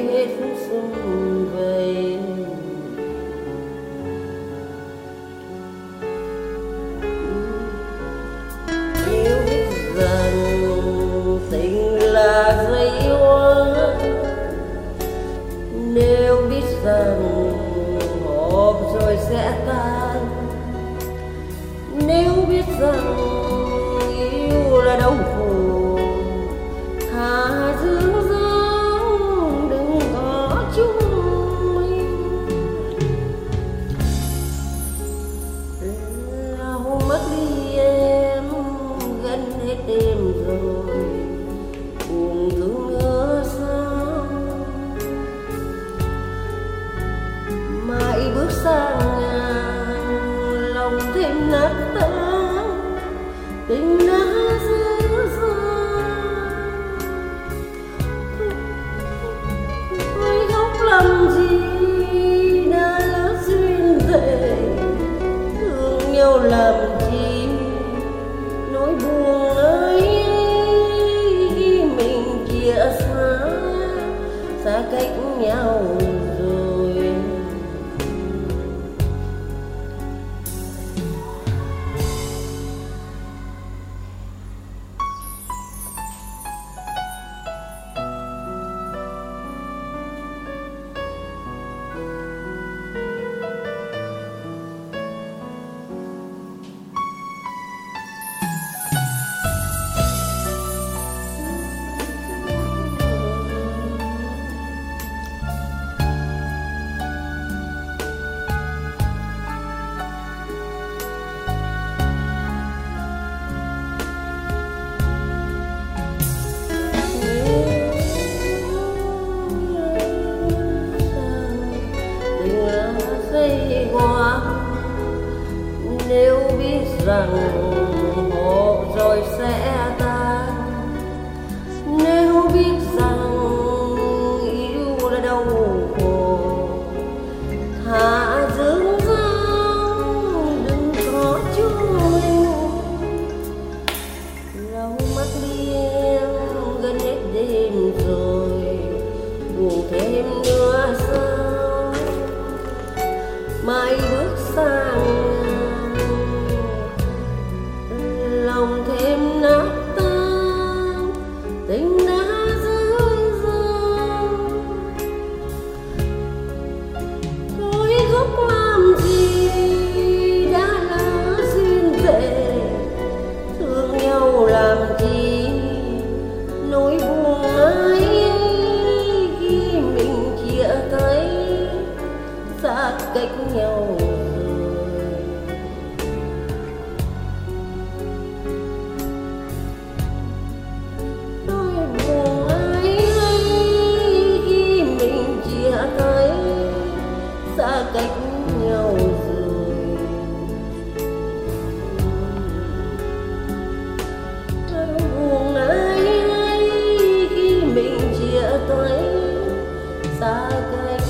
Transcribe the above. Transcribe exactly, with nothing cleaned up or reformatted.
hết sum vầy. Nếu biết rằng tình là dây hoa, nếu biết rằng họp rồi sẽ tan, nếu biết rằng yêu là đau khổ, thà dương dáng đừng có chúng mình. Lau mất đi em gần hết đêm rồi, buồn thương nữa sao mãi bước sang ngàn, lòng thêm nát tan tình đã dở dang. Tôi khóc làm gì đã lỡ duyên về, thương nhau làm chi nỗi buồn ấy khi mình chia xa, xa cách nhau rồi. Qua nếu biết rằng một rồi sẽ tan, nếu biết rằng yêu là đau khổ, thà dương dáng đừng có chúng mình. Lau mắt đi em gần hết đêm rồi, buồn thêm nữa sao mai bước sang lòng thêm nát tan tình đã dở dang. Tôi khóc làm gì đã lỡ duyên về, thương nhau làm chi nỗi buồn ấy khi mình chia tay, xa cách nhau rồi. Tôi buồn ấy khi mình chia tay, xa cách nhau rồi. Tôi buồn ấy khi mình chia tay, xa cách